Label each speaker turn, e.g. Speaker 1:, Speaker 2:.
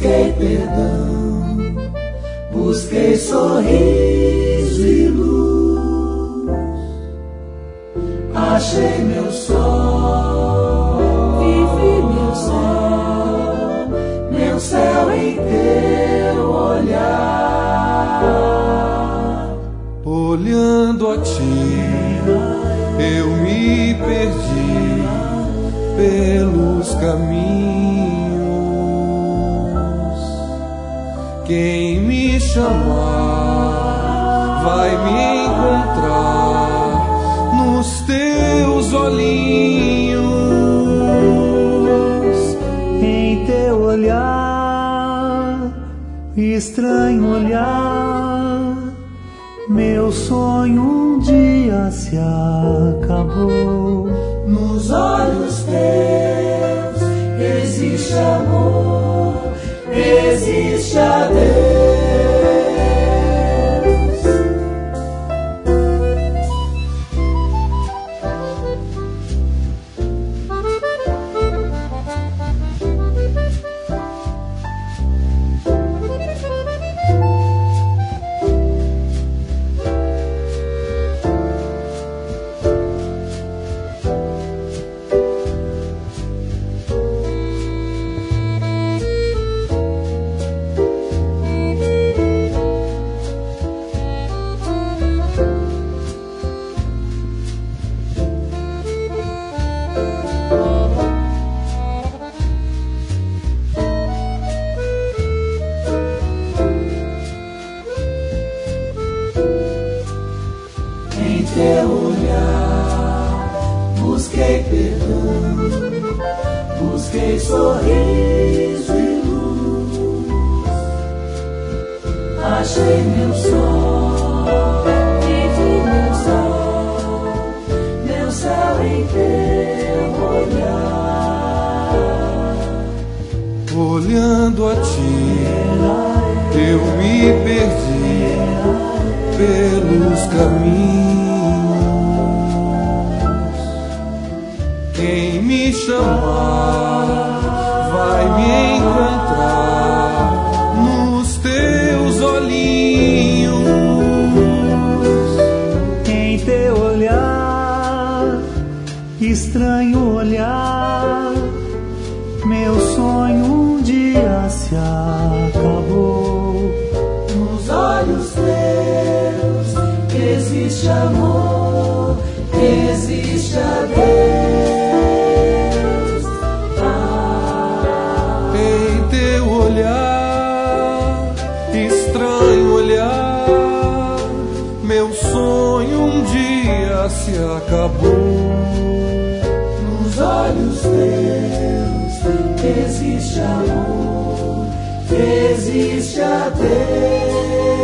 Speaker 1: busquei perdão, busquei sorriso e luz, achei meu sol, vivi meu céu em teu olhar.
Speaker 2: Olhando a ti, eu me perdi pelos caminhos. Quem me chamar vai me encontrar nos teus olhinhos.
Speaker 3: Em teu olhar, estranho olhar, meu sonho um dia se acabou.
Speaker 1: Nos olhos teus existe amor, existe a Deus. Em teu olhar busquei perdão, busquei sorriso e luz, achei meu sol, vivi meu céu em teu olhar.
Speaker 2: Olhando a ti, eu me perdi pelos caminhos. Quem me chamar vai me encontrar nos teus olhinhos.
Speaker 3: Em teu olhar, estranho olhar, meu sonho um dia se acabou.
Speaker 1: Nos olhos teus existe amor, existe a Deus.
Speaker 2: Em teu olhar, estranho olhar, meu sonho um dia se acabou.
Speaker 1: Nos olhos teus existe amor, existe a Deus.